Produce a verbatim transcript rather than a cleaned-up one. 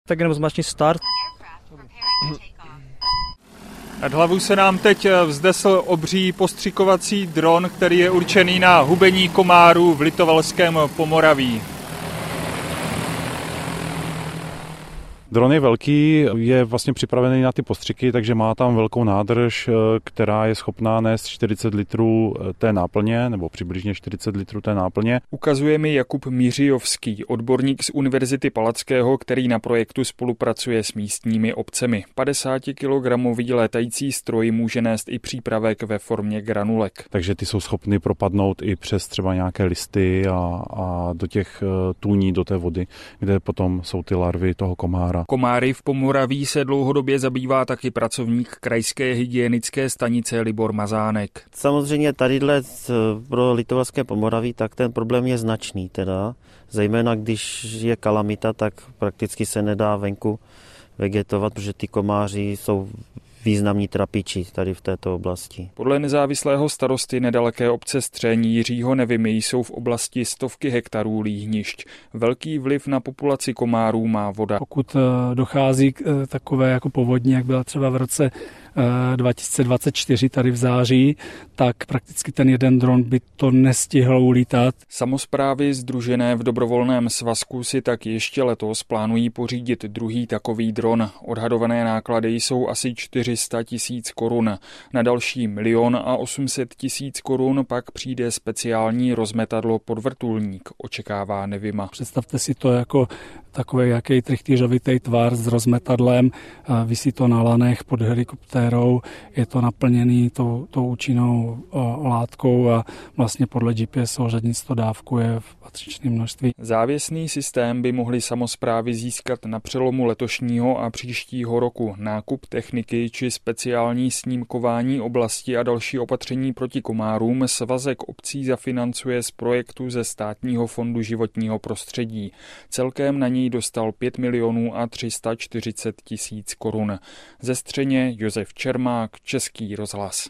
Tak jenom zmáčkni start. Nad hlavu se nám teď vzdesl obří postřikovací dron, který je určený na hubení komárů v Litovelském Pomoraví. Dron je velký, je vlastně připravený na ty postřiky, takže má tam velkou nádrž, která je schopná nést čtyřicet litrů té náplně, nebo přibližně čtyřicet litrů té náplně. Ukazuje mi Jakub Mířijovský, odborník z Univerzity Palackého, který na projektu spolupracuje s místními obcemi. padesátikilogramový létající stroj může nést i přípravek ve formě granulek. Takže ty jsou schopny propadnout i přes třeba nějaké listy a, a do těch tůní, do té vody, kde potom jsou ty larvy toho komára. Komáry v Pomoraví se dlouhodobě zabývá taky pracovník krajské hygienické stanice Libor Mazánek. Samozřejmě tadyhle pro Litovelské Pomoraví tak ten problém je značný, teda zejména když je kalamita, tak prakticky se nedá venku vegetovat, protože ty komáři jsou významní trapiči tady v této oblasti. Podle nezávislého starosty nedaleké obce Střeň Jiřího Nevimy jsou v oblasti stovky hektarů líhnišť. Velký vliv na populaci komárů má voda. Pokud dochází k takové jako povodní, jak byla třeba v roce dva tisíce dvacet čtyři tady v září, tak prakticky ten jeden dron by to nestihl ulítat. Samosprávy sdružené v dobrovolném svazku si tak ještě letos plánují pořídit druhý takový dron. Odhadované náklady jsou asi čtyři sta tisíc korun. Na další milion a osm set tisíc korun pak přijde speciální rozmetadlo podvrtulník, očekává Nevima. Představte si to jako takový jaký trichtýřovitý tvar s rozmetadlem, visí to na lanech pod helikoptérou, je to naplněný tou, tou účinnou látkou a vlastně podle G P S ořadnic to dávkuje v patřičném množství. Závěsný systém by mohly samosprávy získat na přelomu letošního a příštího roku. Nákup techniky či speciální snímkování oblasti a další opatření proti komárům svazek obcí zafinancuje z projektu ze Státního fondu životního prostředí. Celkem na něj dostal pět milionů a tři sta čtyřicet tisíc korun. Ze Střeně Josef Čermák, Český rozhlas.